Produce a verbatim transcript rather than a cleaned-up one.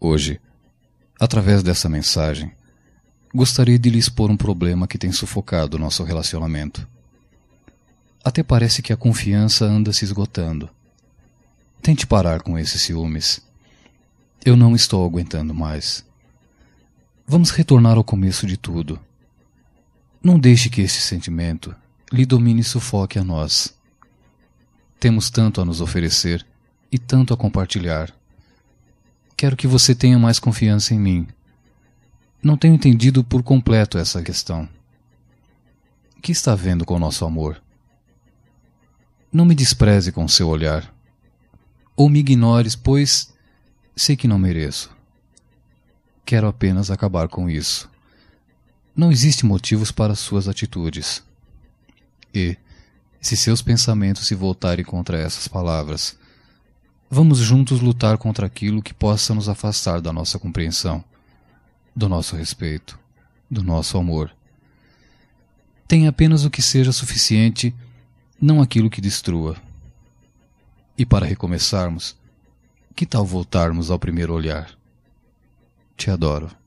Hoje, através dessa mensagem, gostaria de lhe expor um problema que tem sufocado nosso relacionamento. Até parece que a confiança anda se esgotando. Tente parar com esses ciúmes. Eu não estou aguentando mais. Vamos retornar ao começo de tudo. Não deixe que esse sentimento lhe domine e sufoque a nós. Temos tanto a nos oferecer e tanto a compartilhar. Quero que você tenha mais confiança em mim. Não tenho entendido por completo essa questão. O que está havendo com o nosso amor? Não me despreze com seu olhar. Ou me ignores, pois sei que não mereço. Quero apenas acabar com isso. Não existem motivos para suas atitudes. E, se seus pensamentos se voltarem contra essas palavras, vamos juntos lutar contra aquilo que possa nos afastar da nossa compreensão, do nosso respeito, do nosso amor. Tenha apenas o que seja suficiente, não aquilo que destrua. E para recomeçarmos, que tal voltarmos ao primeiro olhar? Te adoro.